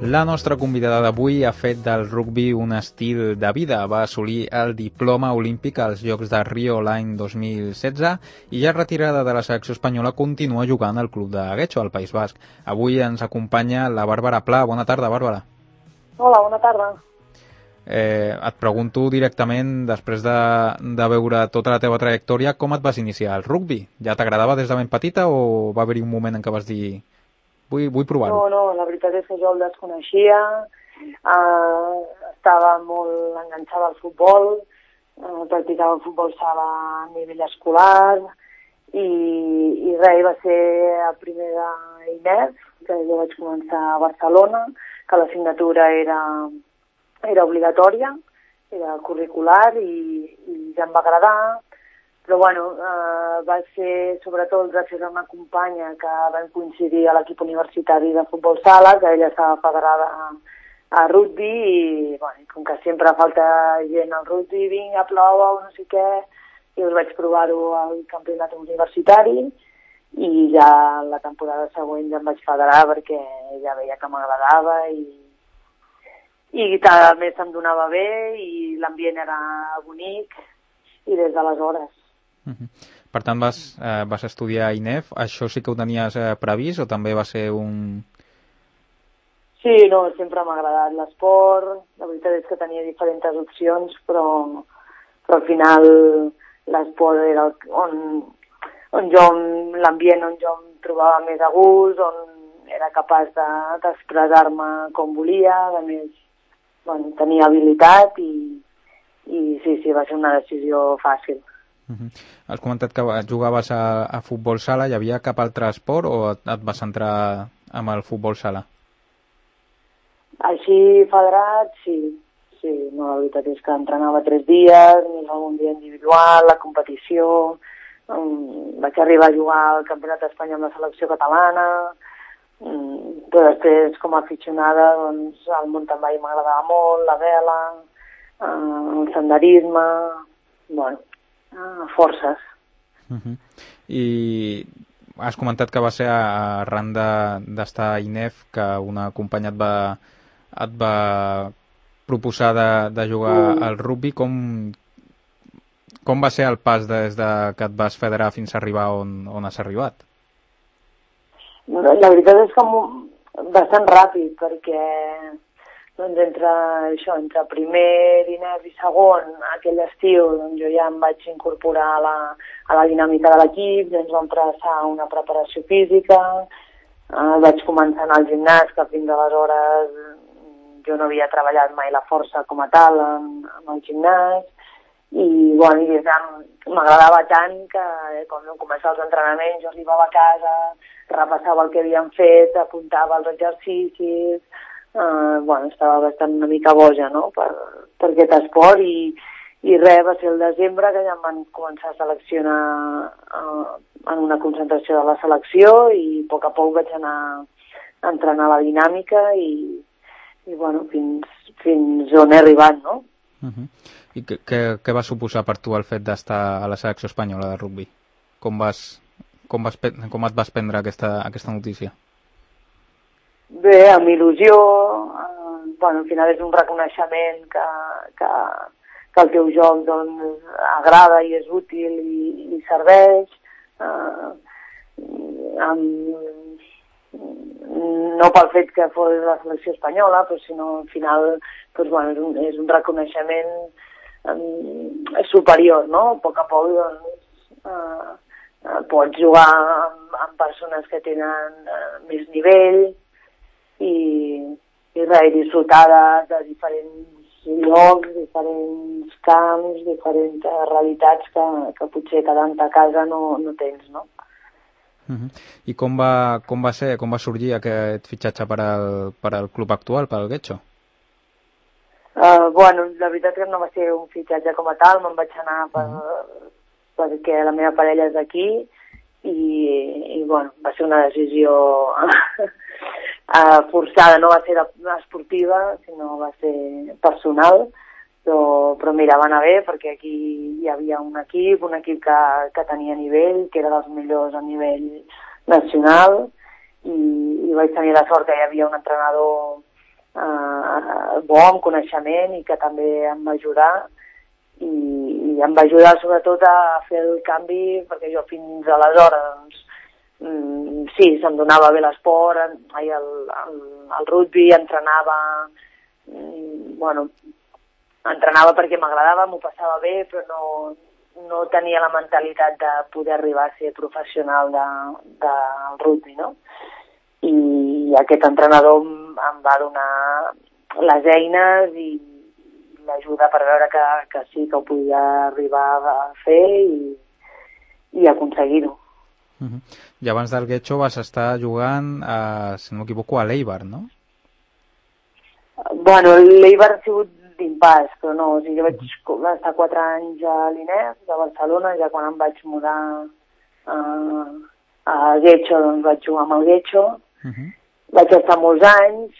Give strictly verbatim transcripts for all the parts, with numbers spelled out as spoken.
La nostra convidada d'avui ha fet del rugbi un estil de vida. Va assolir el diploma olímpic als Jocs de Rio l'any dos mil setze i ja retirada de la selecció espanyola continua jugant al club de Getxo, al País Basc. Avui ens acompanya la Bàrbara Pla. Bona tarda, Bàrbara. Hola, bona tarda. Eh, et pregunto directament, després de, de veure tota la teva trajectòria, com et vas iniciar al rugbi? Ja t'agradava des de ben petita o va haver-hi un moment en què vas dir vull, vull provar-ho? No, no, la veritat és que jo el desconeixia, eh, estava molt enganxada al futbol, eh, practicava el futbol sala a nivell escolar i, i res, va ser a primer d'I N E F, que jo vaig començar a Barcelona, que l'assignatura era, era obligatòria, era curricular i, i ja em va agradar. Però bueno, eh, va ser sobretot gràcies a una companya que vam coincidir a l'equip universitari de futbol sala, que ella estava federada a, a rugbi i bueno, com que sempre falta gent al rugbi, vinga, plou o no sé què, i us vaig provar-ho al campionat universitari i ja la temporada següent ja em vaig federar perquè ja veia que m'agradava i, i cada mes em donava bé i l'ambient era bonic i des d'aleshores. Uh-huh. Per tant, vas, eh, vas estudiar a I N E F. Això sí que ho tenies eh, previst o també va ser un... Sí, no, sempre m'ha agradat l'esport. La veritat és que tenia diferents opcions, però, però al final l'esport era on, on jo, l'ambient on jo em trobava més a gust, on era capaç de, d'expressar-me com volia, a més, bueno, tenia habilitat i, i sí, sí, va ser una decisió fàcil. Uh-huh. Has comentat que jugaves a, a futbol sala. Hi havia cap altre esport o et, et vas centrar amb el futbol sala? Així federat, sí. Sí, no, la veritat és que entrenava tres dies, més algun dia individual, la competició. Um, vaig arribar a jugar al Campionat d'Espanya amb la selecció catalana. Um, però després, com a aficionada, doncs, el mountain bike m'agradava molt, la vela, uh, el senderisme, bueno, uh, forces. Uh-huh. I has comentat que va ser arran de, d'estar a I N E F que una companya et va, et va proposar de, de jugar mm. al rugbi. Com, com va ser el pas des de que et vas federar fins a arribar on, on has arribat? La veritat és que bastant ràpid, perquè doncs, entre, això, entre primer I N E F i segon, aquell estiu, doncs, jo ja em vaig incorporar a la, a la dinàmica de l'equip, ens vam traçar una preparació física, eh, vaig començar a anar al gimnàs, que fins aleshores jo no havia treballat mai la força com a tal en, en el gimnàs, i bueno, i m'agradava tant que eh, quan vam començar els entrenaments jo arribava a casa, repassava el que havíem fet, apuntava els exercicis, uh, bueno, estava bastant una mica boja, no?, per, per aquest esport i, i res, va ser el desembre que ja em van començar a seleccionar uh, en una concentració de la selecció i a poc a poc vaig anar a entrenar la dinàmica i, i bueno, fins, fins on he arribat, no? Uh-huh. I què, què, què va suposar per tu el fet d'estar a la selecció espanyola de rugbi? Com, vas, com, vas, com et vas prendre aquesta, aquesta notícia? Bé, amb il·lusió, eh, bueno, al final és un reconeixement que, que, que el teu joc doncs, agrada i és útil i, i serveix, eh, amb, no pel fet que fos la selecció espanyola, però sinó al final doncs, bueno, és, un, és un reconeixement eh, superior, no? A poc a poc doncs, eh, eh, pots jugar amb, amb persones que tenen eh, més nivell i, i res, disfrutar de, de diferents llocs, diferents camps, diferents uh, realitats que, que potser quedant a casa no, no tens, no? Uh-huh. I com va, com va ser, com va sorgir aquest fitxatge per al, per al club actual, per al Getxo? Uh, bueno, la veritat que no va ser un fitxatge com a tal, me'n vaig anar per, uh-huh. perquè la meva parella és d'aquí i, i bueno, va ser una decisió uh, forçada, no va ser esportiva, sinó va ser personal, però, però mira, va anar bé perquè aquí hi havia un equip, un equip que, que tenia nivell, que era dels millors a nivell nacional i, i vaig tenir la sort que hi havia un entrenador eh, bo, amb coneixement i que també em va ajudar i, i em va ajudar sobretot a fer el canvi perquè jo fins aleshores doncs, mm, sí, se'm donava bé l'esport, el, el, el rugby, entrenava, mm, bueno, entrenava perquè m'agradava, m'ho passava bé, però no, no tenia la mentalitat de poder arribar a ser professional de, del rugby, no? I aquest entrenador em va donar les eines i l'ajuda per veure que, que sí, que ho podia arribar a fer i, i aconseguir-ho. Uh-huh. I abans del Getxo vas estar jugant, a, si no m'equivoco, a l'Eibar, no? Bueno, l'Eibar ha sigut d'impàs, però no, o sigui, jo vaig uh-huh. estar quatre anys a l'I N E F de Barcelona, ja quan em vaig mudar a, a Getxo, doncs vaig jugar amb el Getxo. Uh-huh. Vaig estar molts anys,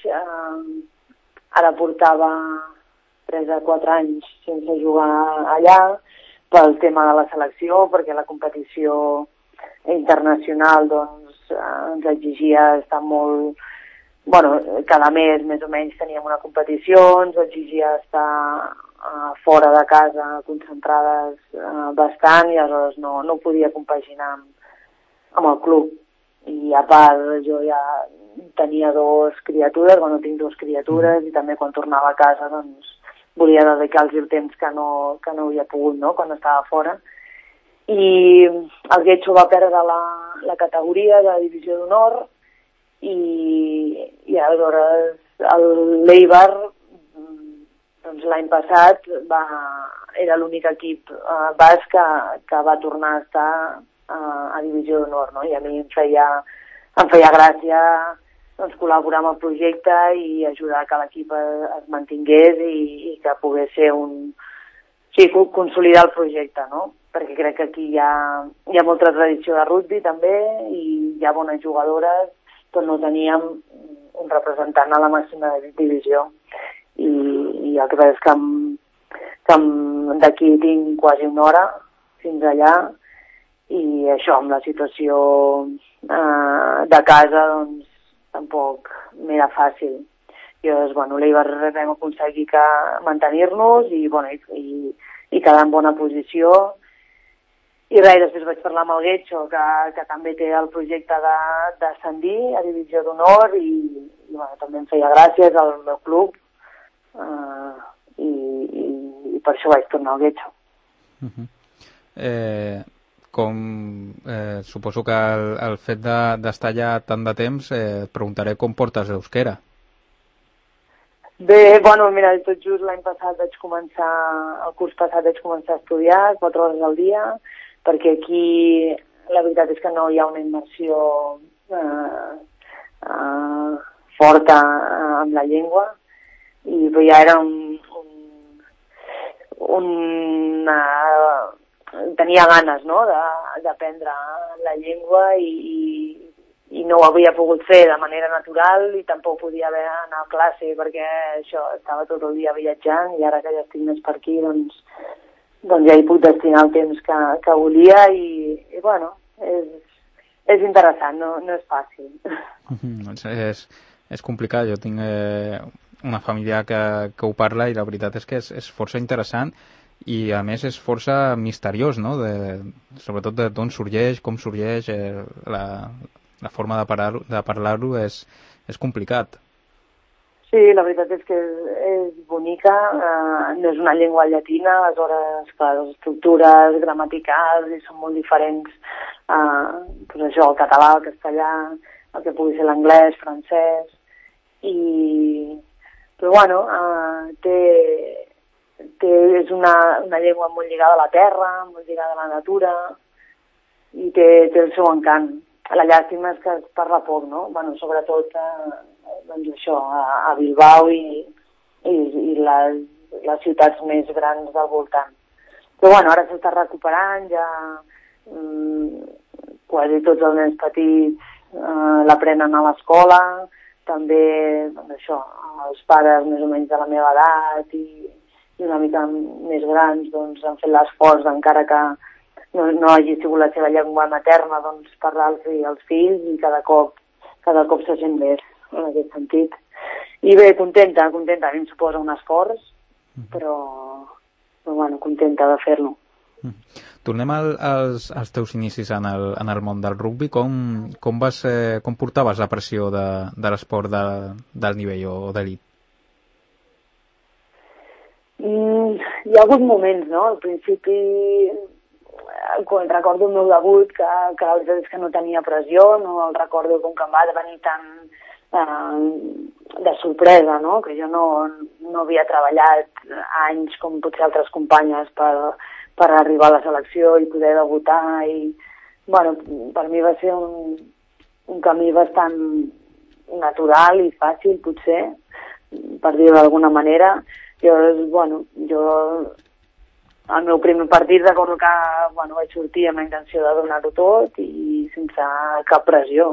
eh, ara portava tres a quatre anys sense jugar allà pel tema de la selecció, perquè la competició internacional doncs, eh, ens exigia estar molt... Bueno, cada mes més o menys teníem una competició, ens exigia estar eh, fora de casa concentrades eh, bastant i aleshores no, no podia compaginar amb, amb el club. I a part jo ja tenia dos criatures, bueno, tinc dues criatures i també quan tornava a casa doncs volia dedicar-los el temps que no, que no havia pogut, no?, quan estava fora. I el Getxo va perdre la, la categoria de divisió d'honor i, i aleshores l'Eibar doncs l'any passat va, era l'únic equip eh, basc que, que va tornar a estar a divisió d'honor, no? I a mi em feia, em feia gràcia doncs, col·laborar amb el projecte i ajudar que l'equip es mantingués i, i que pogués ser un... Sí, consolidar el projecte, no? Perquè crec que aquí hi ha, hi ha molta tradició de rugby també i hi ha bones jugadores, però no teníem un representant a la màxima divisió. I, i el que passa és que, que d'aquí tinc quasi una hora fins allà i això, amb la situació eh, de casa, doncs, tampoc m'era fàcil. I llavors, bueno, l'Eibar vam aconseguir que mantenir-nos i, bueno, i, i, i quedar en bona posició. I res, després vaig parlar amb el Getxo, que, que també té el projecte d'ascendir a divisió d'honor i, i bueno, també em feia gràcies al meu club eh, i, i, i per això vaig tornar al Getxo. Uh-huh. Eh... Com eh, suposo que el, el fet d'estar de, allà tant de temps, eh, et preguntaré com portes l'euskera. Bé, bueno, mira, tot just l'any passat vaig començar, el curs passat vaig començar a estudiar quatre hores al dia, perquè aquí la veritat és que no hi ha una immersió eh, eh, forta amb la llengua, i ja era un... un, un uh, tenia ganes, no?, d'aprendre la llengua i, i no ho havia pogut fer de manera natural i tampoc podia haver anar a classe perquè això, estava tot el dia viatjant i ara que ja estic més per aquí doncs, doncs ja hi puc destinar el temps que, que volia i, i bueno, és, és interessant, no, no és fàcil. Doncs és, és complicat, jo tinc eh, una família que, que ho parla i la veritat és que és, és força interessant i a més és força misteriós, no? De, sobretot d'on sorgeix, com sorgeix, eh, la, la forma de parlar-ho de parlar-ho és, és complicat. Sí, la veritat és que és, és bonica, eh, no és una llengua llatina, aleshores clar, les estructures gramaticals i són molt diferents, eh, doncs això, el català, el castellà, el que pugui ser l'anglès, francès, i però bueno, eh, té que és una, una llengua molt lligada a la terra, molt lligada a la natura, i té, té el seu encant. La llàstima és que es parla poc, no? Bueno, sobretot eh, doncs això, a, a Bilbao i, i, i les, les ciutats més grans del voltant. Però bueno, ara s'està recuperant, ja mm, quasi tots els nens petits eh, l'aprenen a l'escola, també doncs això, els pares més o menys de la meva edat i i una mica més grans doncs, han fet l'esforç, encara que no, no hagi sigut la seva llengua materna, doncs, parlar-los als fills i cada cop, cada cop se sent més en aquest sentit. I bé, contenta, contenta. A mi em suposa un esforç, però, però bueno, contenta de fer-lo. Tornem al, als, als teus inicis en el, en el món del rugbi. Com, com, vas, eh, com portaves la pressió de, de l'esport de, del nivell o d'elit? Mm, hi ha hagut moments, no? Al principi, quan recordo el meu debut, que, que la veritat és que no tenia pressió, no el recordo com que em va venir tan eh, de sorpresa, no? Que jo no, no havia treballat anys com potser altres companyes per, per arribar a la selecció i poder debutar. I, bueno, per mi va ser un, un camí bastant natural i fàcil, potser, per dir-ho d'alguna manera. Llavors, bueno, jo el meu primer partit recordo que bueno, vaig sortir amb la intenció de donar-ho tot i sense cap pressió.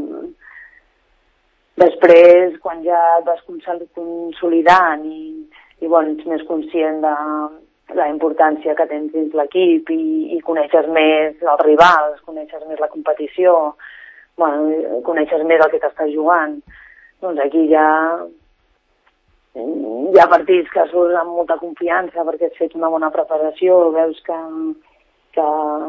Després, quan ja et vas consolidant i, i bueno, ets més conscient de la importància que tens dins l'equip i, i coneixes més els rivals, coneixes més la competició, bueno, coneixes més el que t'estàs jugant, doncs aquí ja hi ha partits que surts amb molta confiança perquè has fet una bona preparació, veus que, que,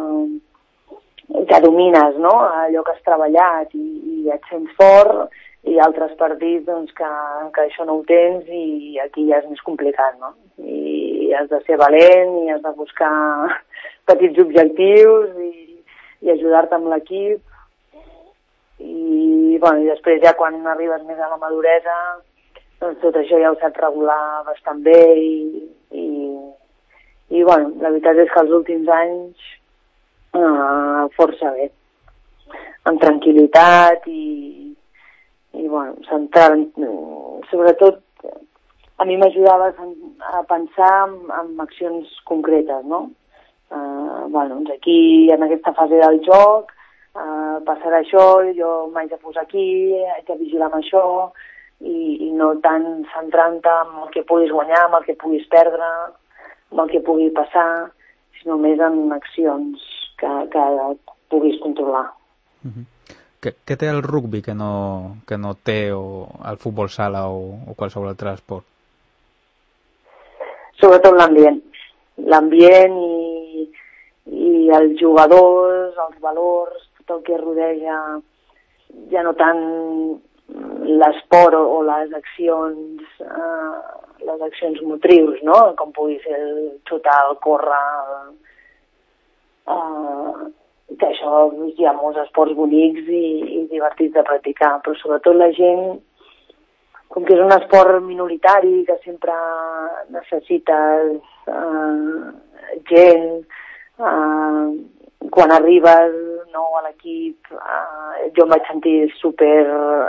que domines, no?, allò que has treballat i, i et sents fort, i altres partits doncs, que, que això no ho tens i aquí ja és més complicat, no? I has de ser valent i has de buscar petits objectius i, i ajudar-te amb l'equip. I, bueno, i després ja quan arribes més a la maduresa doncs tot això ja ho saps regular bastant bé i, i, i bueno, la veritat és que els últims anys eh, força bé, amb tranquil·litat i i bueno, centrar, sobretot a mi m'ajudava a pensar en, en accions concretes, no? Uh, bueno, doncs aquí, en aquesta fase del joc, uh, passarà això, jo m'haig de posar aquí, haig de vigilar amb això, i, i no tant centrant-te en el que puguis guanyar, en el que puguis perdre, en el que pugui passar, sinó més en accions que, que puguis controlar. Mm-hmm. Què, què té el rugbi que no, que no té o el futbol sala o, o qualsevol altre esport? Sobretot l'ambient. L'ambient i, i els jugadors, els valors, tot el que rodeja, ja no tant l'esport o, o les accions, eh, les accions motrius, no?, com pugui ser el xutar, el córrer, eh, que això hi ha molts esports bonics i, i divertits de practicar, però sobretot la gent, com que és un esport minoritari, que sempre necessites eh, gent, eh, quan arribes nou a l'equip, eh, jo em vaig sentir super,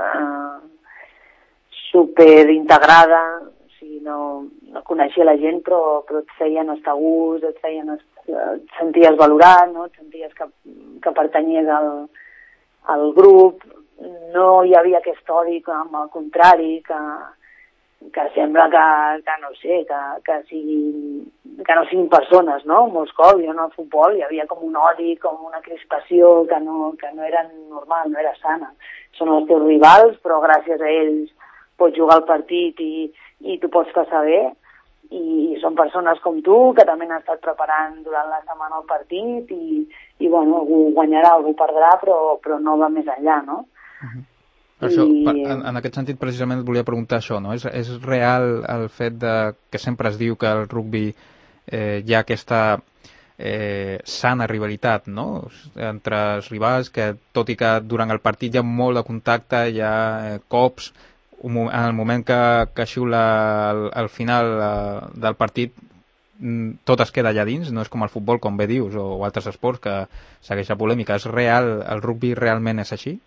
eh, super integrada, o sigui, no, no coneixia la gent, però, però et feien estar a gust, et feien estar, et senties valorat, no? Et senties que, que pertanyies al, al grup, no hi havia aquest odi, amb el contrari, que, que sembla que, que no sé, que, que, siguin, que no siguin persones, no? Molts cops, jo en el futbol hi havia com un odi, com una crispació que no, que no era normal, no era sana. Són els teus rivals, però gràcies a ells pots jugar al partit i, i tu pots passar bé, i són persones com tu que també han estat preparant durant la setmana el partit i, i bueno, algú guanyarà, algú perdrà, però, però no va més enllà, no? Uh-huh. Això, I... en, en aquest sentit precisament et volia preguntar això, no? És, és real el fet de que sempre es diu que el rugbi eh, hi ha aquesta eh, sana rivalitat, no?, entre els rivals, que tot i que durant el partit hi ha molt de contacte, hi ha eh, cops, en el moment que, que xiula al, al final uh, del partit tot es queda allà dins, no és com el futbol, com bé dius, o, o altres esports que segueix la polèmica. És real, el rugbi realment és així?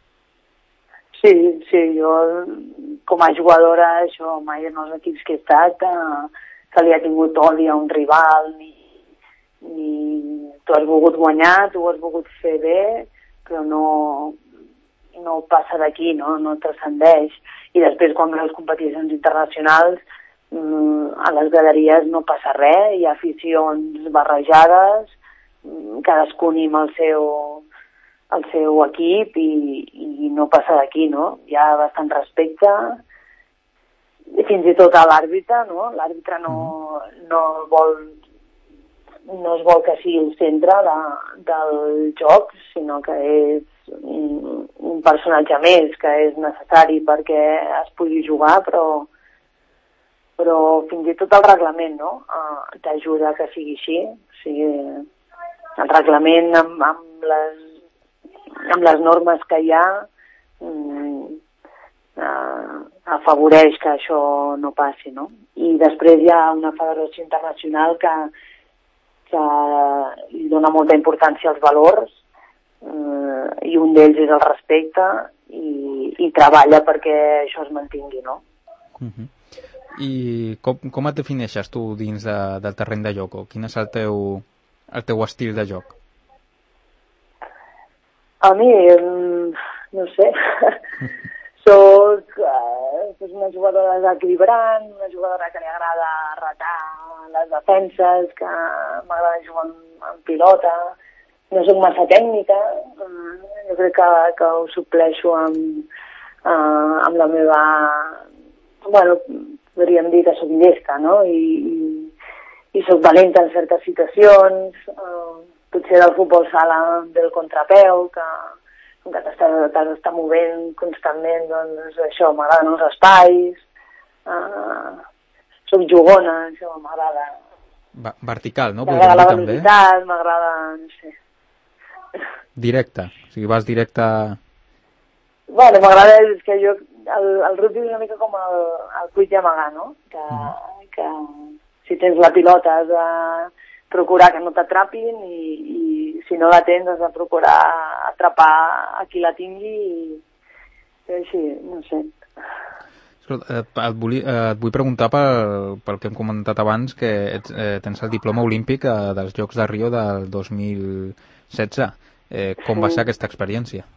Sí, sí, jo com a jugadora, això mai en els equips que he estat eh, que li ha tingut odi a un rival, ni, ni tu has volgut guanyar, tu has volgut fer bé, però no, no passa d'aquí, no, no transcendeix. I després quan ve les competicions internacionals a les graderies no passa res, hi ha aficions barrejades, cadascun amb el seu, el seu equip i, i no passa d'aquí, no? Hi ha bastant respecte i fins i tot a l'àrbitre, no? L'àrbitre no, no vol no es vol que sigui el centre de, del joc, sinó que és un, un personatge més que és necessari perquè es pugui jugar, però però fins i tot el reglament, no? Uh, t'ajuda que sigui així. O sigui, el reglament amb, amb, les, amb les normes que hi ha um, uh, afavoreix que això no passi, no? I després hi ha una federació internacional que, que li dona molta importància als valors uh, i un d'ells és el respecte i, i treballa perquè això es mantingui, no? Uh-huh. I com, com et defineixes tu dins de, del terreny de joc? O quin és el teu, el teu estil de joc? A mi, no sé, soc eh, una jugadora desequilibrant, una jugadora que li agrada retar les defenses, que m'agrada jugar amb, amb pilota, no soc massa tècnica, jo crec que, que ho supleixo amb, eh, amb la meva... Bueno, podríem dir que soc llesta, no? I, i, i soc valenta en certes situacions, eh, potser del futbol sala del contrapeu, que, que t'estàs t'està movent constantment, doncs això, m'agraden els espais, eh, soc jugona, això m'agrada. Va, vertical, no? M'agrada la velocitat, m'agrada, no sé. Directe, o sigui, vas directe... Bueno, m'agrada, és que jo... El, el rugby és una mica com el, el cuit i amagar, no? Que, mm. que si tens la pilota has de procurar que no t'atrapin i, i si no la tens has de procurar atrapar a qui la tingui i, i així, no sé. Escolta, et, et, vull, et vull preguntar pel, pel que hem comentat abans, que ets, eh, tens el diploma olímpic eh, dels Jocs de Rio del dos mil setze. Eh, com va ser aquesta experiència?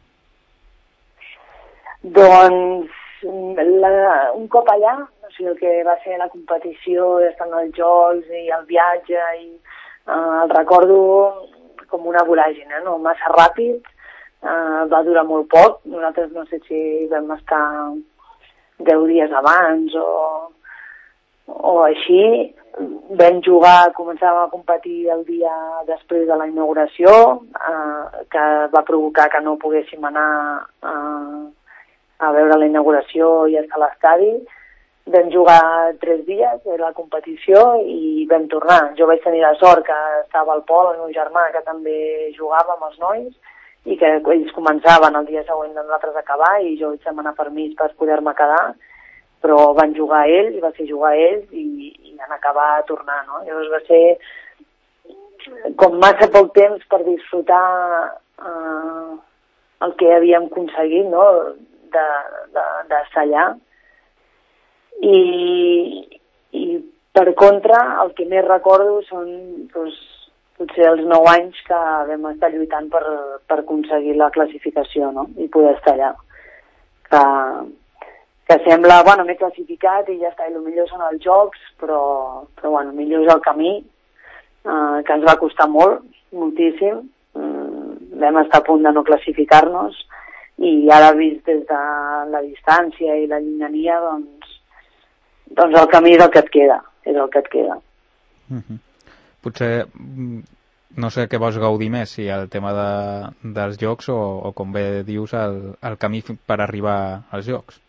Doncs la, un cop allà, o sigui, el que va ser la competició, estar als Jocs i el viatge, i eh, el recordo com una voràgine, no? Massa ràpid, eh, va durar molt poc, nosaltres no sé si vam estar deu dies abans o, o així, vam jugar, començàvem a competir el dia després de la inauguració, eh, que va provocar que no poguéssim anar a eh, a veure la inauguració i estar a l'estadi. Vam jugar tres dies de la competició i vam tornar. Jo vaig tenir la sort que estava al Pol, el meu germà, que també jugava amb els nois, i que ells començaven el dia següent de nosaltres acabar i jo vaig demanar permís per poder-me quedar, però van jugar ells, va ser jugar ells i, i en acabar a tornar, no? Llavors va ser com massa poc temps per disfrutar eh, el que havíem aconseguit, no?, d'estar allà. I, i per contra, el que més recordo són doncs, potser els nou anys que vam estar lluitant per, per aconseguir la classificació, no?, i poder estar allà. Que, que sembla, bueno, m'he classificat i ja està, i el millor són els jocs, però, però bueno, millor és el camí, eh, que ens va costar molt, moltíssim. Mm, vam estar a punt de no classificar-nos, i ara vist des de la distància i la llunyania, doncs, doncs el camí és el que et queda, és el que et queda. Mm-hmm. Potser, no sé què vols gaudir més, si el tema de, dels jocs o, o com bé dius, el, el camí per arribar als jocs.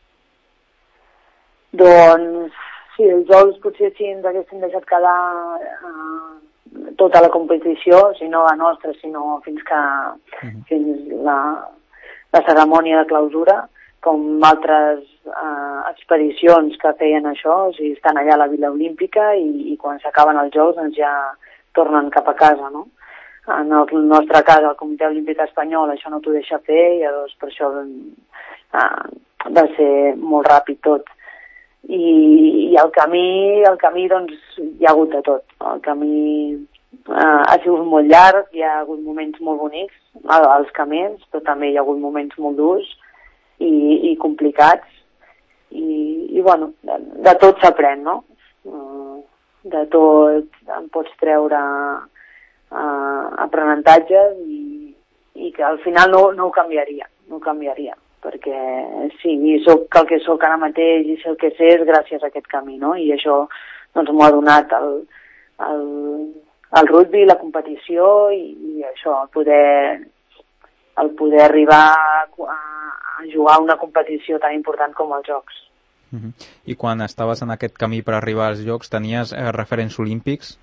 Doncs, sí, els jocs potser si ens haguessin deixat quedar eh, tota la competició, si no la nostra, sinó fins que mm-hmm. fins la... la cerimònia de clausura, com altres eh, expedicions que feien això, o sigui, estan allà a la Vila Olímpica i, i quan s'acaben els Jocs doncs ja tornen cap a casa, no? En el nostre cas, el Comitè Olímpic Espanyol això no t'ho deixa fer i llavors per això eh, va ser molt ràpid tot. I, i el camí, el camí doncs hi ha hagut de tot. El camí Uh, ha sigut molt llarg, hi ha hagut moments molt bonics als camins, però també hi ha hagut moments molt durs i, i complicats i, i bueno, de, de tot s'aprèn, no? Uh, de tot en pots treure uh, aprenentatges i, i que al final no, no ho canviaria, no ho canviaria. perquè sí, soc el que sóc ara mateix i sé el que sé és gràcies a aquest camí, no? I això doncs m'ho ha donat el, el, el rugby, la competició i, i això, el poder, el poder arribar a, a jugar a una competició tan important com els Jocs. Uh-huh. I quan estaves en aquest camí per arribar als Jocs, tenies eh, referents olímpics?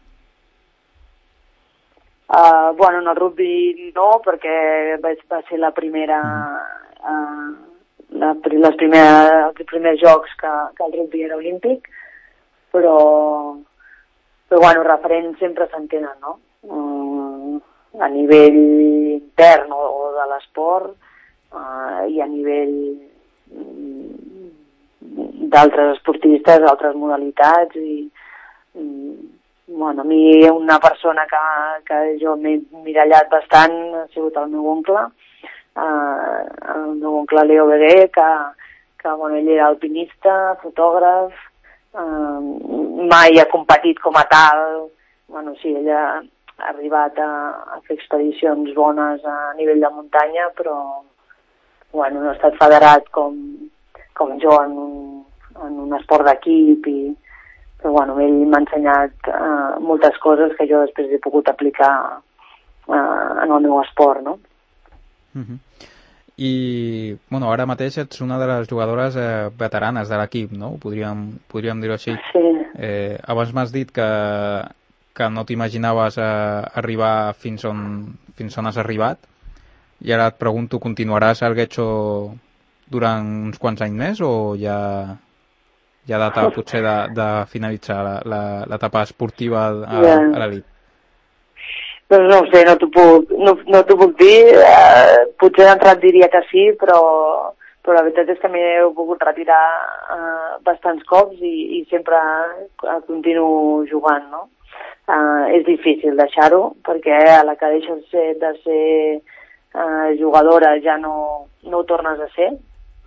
Uh, bueno, en el rugby no, perquè va, va ser la primera, uh, la, les primera, els primers jocs que, que el rugby era olímpic, però, però bueno, referents sempre s'entenen, no? Uh, a nivell intern o, o de l'esport uh, i a nivell um, d'altres esportistes, d'altres modalitats i um, bueno, a mi una persona que, que jo m'he mirallat bastant ha sigut el meu oncle, uh, el meu oncle Leo Beguer, que, que bueno, ell era alpinista, fotògraf, uh, mai ha competit com a tal, bueno, sí, ell ha arribat a, a fer expedicions bones a nivell de muntanya, però bueno, no ha estat federat com, com jo en un, en un esport d'equip i però bueno, ell m'ha ensenyat uh, moltes coses que jo després he pogut aplicar uh, en el meu esport, no? Uh-huh. I, bueno, ara mateix ets una de les jugadores eh, veteranes de l'equip, no? Podríem, podríem dir-ho així. Sí. Eh, abans m'has dit que, que no t'imaginaves eh, arribar fins on, fins on has arribat, i ara et pregunto, continuaràs al Getxo durant uns quants anys més o ja... hi ha data potser de, de finalitzar l'etapa esportiva a, yeah. a l'elit? Doncs no ho sé, no t'ho puc, no, no t'ho puc dir, eh, potser d'entrat diria que sí, però, però la veritat és que m'he pogut retirar eh, bastants cops i, i sempre continuo jugant, no? Eh, és difícil deixar-ho, perquè a la que deixes de ser, de ser eh, jugadora ja no, no ho tornes a ser,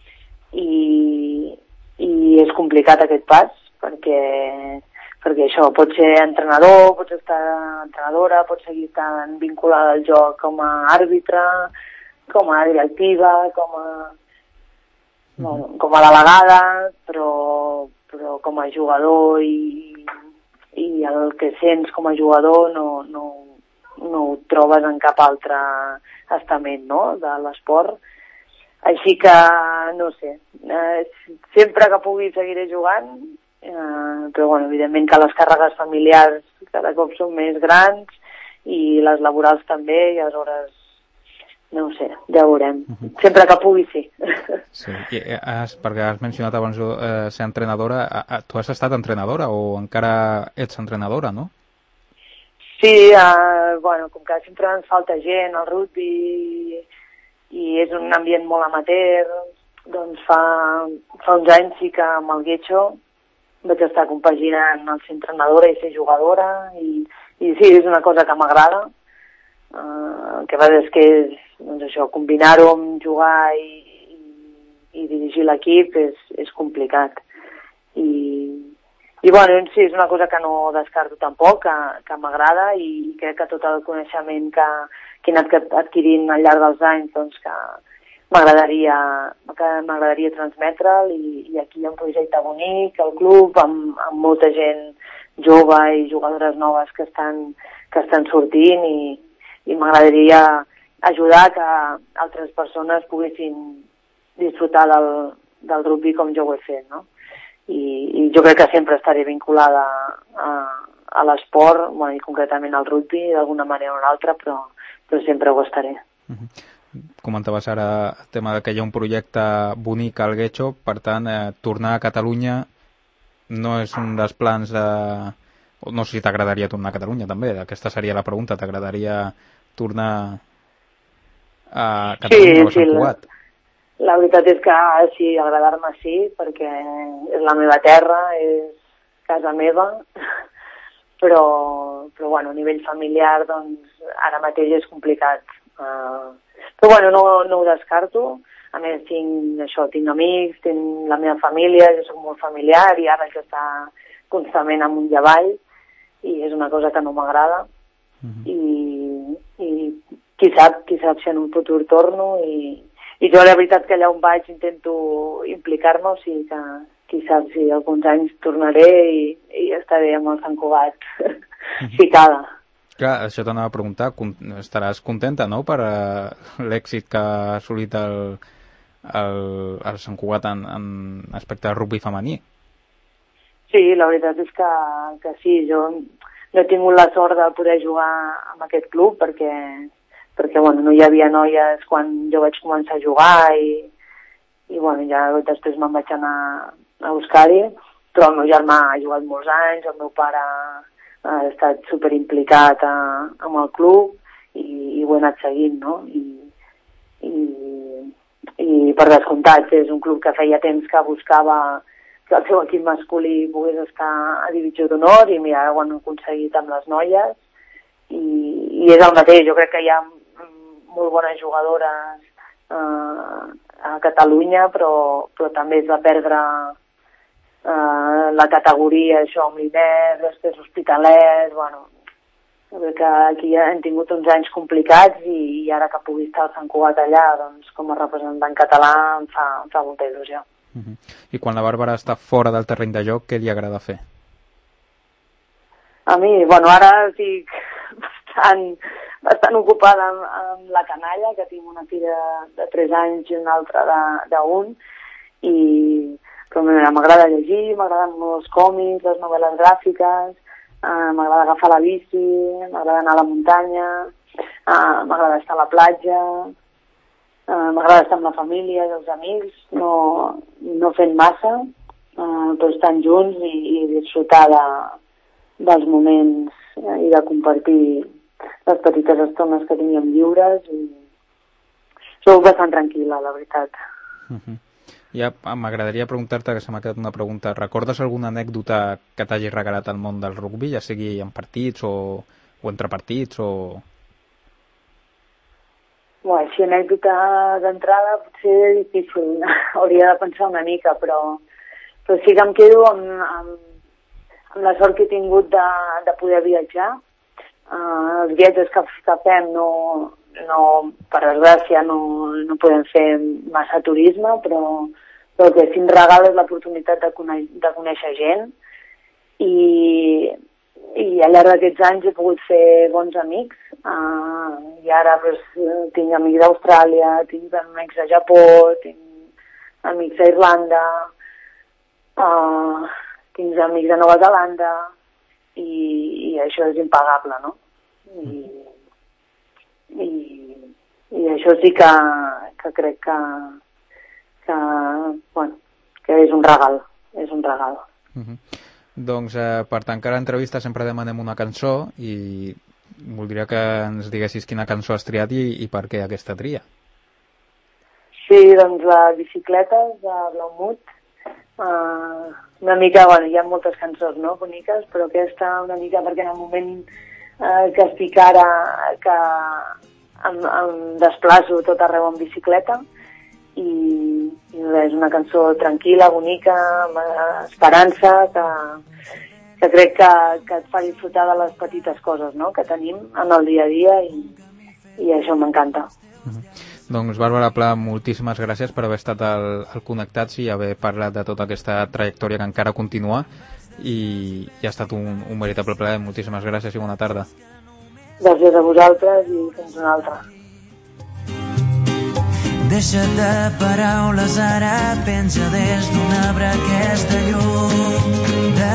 i i és complicat aquest pas perquè, perquè això, pot ser entrenador, pots estar entrenadora, pots seguir estant vinculada al joc com a àrbitre, com a directiva, com a, mm-hmm. bueno, com a delegada, però, però com a jugador i, i el que sents com a jugador no, no, no ho trobes en cap altre estament, no?, de l'esport. Així que, no sé, eh, sempre que pugui seguiré jugant, eh, però bueno, evidentment que les càrregues familiars cada cop són més grans i les laborals també, i aleshores, no ho sé, ja ho veurem. Uh-huh. Sempre que pugui, sí. Sí, I has, perquè has mencionat abans eh, ser entrenadora, tu has estat entrenadora o encara ets entrenadora, no? Sí, eh, bueno, com que sempre ens falta gent al rugby i és un ambient molt amateur, doncs fa, fa uns anys sí que amb el Getxo vaig estar compaginant el ser entrenadora i ser jugadora, i, i sí, és una cosa que m'agrada. Uh, el que va és que és, doncs això, combinar-ho amb jugar i, i, i dirigir l'equip és, és complicat. I, i bueno, sí, és una cosa que no descarto tampoc, que, que m'agrada, i crec que tot el coneixement que que he anat adquirint al llarg dels anys, doncs que m'agradaria que m'agradaria transmetre'l, i, i aquí hi ha un projecte bonic, el club, amb, amb molta gent jove i jugadores noves que estan, que estan sortint, i, i m'agradaria ajudar que altres persones poguessin disfrutar del, del rugby com jo ho he fet, no? I, i jo crec que sempre estaré vinculada a, a l'esport, bueno, i concretament al rugby, d'alguna manera o una altra, però però sempre ho estaré. Uh-huh. Comentaves ara el tema de que hi ha un projecte bonic al Getxo, per tant, eh, tornar a Catalunya no és un dels plans de... No sé si t'agradaria tornar a Catalunya, també. Aquesta seria la pregunta. T'agradaria tornar a Catalunya, sí, o a Sant Cugat? La, la veritat és que sí, agradar-me sí, perquè és la meva terra, és casa meva, però, però bueno, a nivell familiar, doncs, ara mateix és complicat. Uh, però bueno, no, no ho descarto. A més, tinc això, tinc amics, tinc la meva família, jo soc molt familiar i ara haig d'estar constantment amunt i avall, i és una cosa que no m'agrada. Uh-huh. I, i qui sap, qui sap si en un futur torno, i, i jo la veritat que allà on vaig intento implicar-me, o sigui que qui sap si alguns anys tornaré i, i estaré amb el Sant Cugat ficada. Clar, això t'anava a preguntar, estaràs contenta, no?, per uh, l'èxit que ha assolit el, el, el Sant Cugat en, en aspecte de rugby femení. Sí, la veritat és que, que sí, jo no he tingut la sort de poder jugar amb aquest club perquè, perquè bueno, no hi havia noies quan jo vaig començar a jugar i, i bueno, ja després me'n vaig anar a buscar-hi, però el meu germà ha jugat molts anys, el meu pare ha estat superimplicat a, amb el club i, i ho he anat seguint, no? I, i, i per descomptat és un club que feia temps que buscava que el seu equip masculí pogués estar a divisió d'honor i mira, ho han aconseguit amb les noies i, i és el mateix, jo crec que hi ha molt bones jugadores eh, a Catalunya, però, però també es va perdre eh, la categoria, això, amb l'Inés, després Hospitalet, bueno, jo crec que aquí hem tingut uns anys complicats i, i ara que pugui estar el Sant Cugat allà, doncs com a representant català em fa, em fa molta il·lusió. Uh-huh. I quan la Bàrbara està fora del terreny de joc, què li agrada fer? A mi, bueno, ara estic bastant, bastant ocupada amb, amb la canalla, que tinc una filla de tres anys i una altra d'un, i però m'agrada llegir, m'agraden molt els còmics, les novel·les gràfiques, eh, m'agrada agafar la bici, m'agrada anar a la muntanya, eh, m'agrada estar a la platja, Uh, m'agrada estar amb la família i els amics, no, no fent massa, uh, però estant junts i, i disfrutar de, dels moments uh, i de compartir les petites estones que tinguem lliures. I soc bastant tranquil·la, la veritat. Uh-huh. Ja m'agradaria preguntar-te, que se m'ha quedat una pregunta, recordes alguna anècdota que t'hagi regalat al món del rugby, ja sigui en partits o, o entre partits o... Bueno, així anècdota d'entrada potser és difícil, hauria de pensar una mica, però, però sí que em quedo amb, amb, amb la sort que he tingut de, de poder viatjar. Uh, els viatges que, que fem no, no, per desgràcia no, no podem fer massa turisme, però, però el que sí em regala és l'oportunitat de, conèixer, de conèixer gent i, i al llarg d'aquests anys he pogut fer bons amics. Uh, i ara pues, tinc amics d'Austràlia, tinc amics de Japó, tinc amics d'Irlanda, uh, tinc amics de Nova Zelanda i, i això és impagable, no? I, i, i això sí que, que crec que, que, bueno, que és un regal, és un regal. Uh-huh. Doncs eh, per tancar l'entrevista sempre demanem una cançó i voldria que ens diguessis quina cançó has triat i, i per què aquesta tria. Sí, doncs la Bicicletes de Blaumut. Uh, una mica, bueno, hi ha moltes cançons, no?, boniques, però aquesta una mica perquè en el moment uh, que estic ara, que em, em desplaço tot arreu en bicicleta i, i és una cançó tranquil·la, bonica, amb esperança, que que crec que, que et fa disfrutar de les petites coses, no?, que tenim en el dia a dia i, i això m'encanta. Uh-huh. Doncs Bàrbara Pla, moltíssimes gràcies per haver estat al, al Connectats i haver parlat de tota aquesta trajectòria que encara continua i, i ha estat un, un veritable plaer. Moltíssimes gràcies i bona tarda. Gràcies a vosaltres i fins una altra. Deixa't de paraules, ara penja des d'un arbre aquesta llum de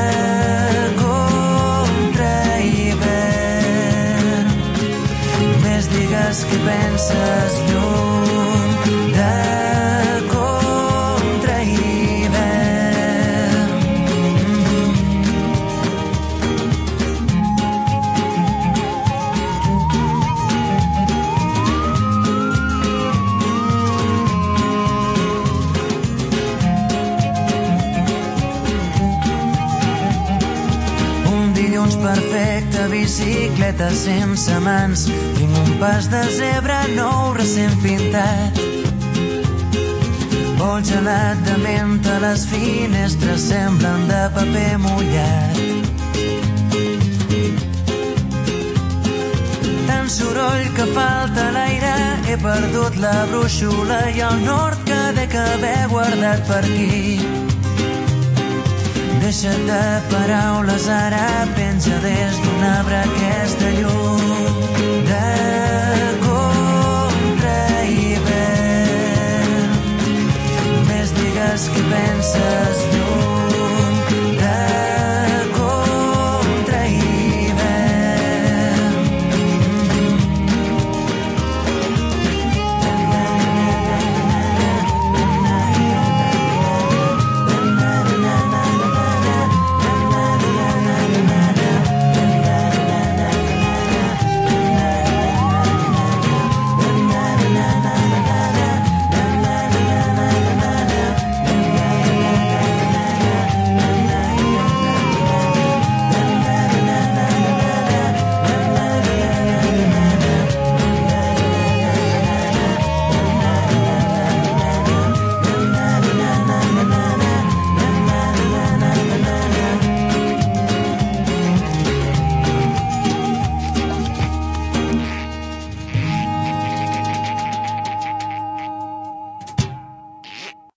contra-hivern. Només digues que penses lluny de perfecte, bicicleta sense mans, tinc un pas de zebra nou recent pintat, vol gelat de menta, les finestres semblen de paper mullat. Tan tant soroll que falta l'aire. He perdut la brúixola i el nord que dec haver guardat per aquí. Deixa't de paraules, ara penja des d'un arbre aquesta llum de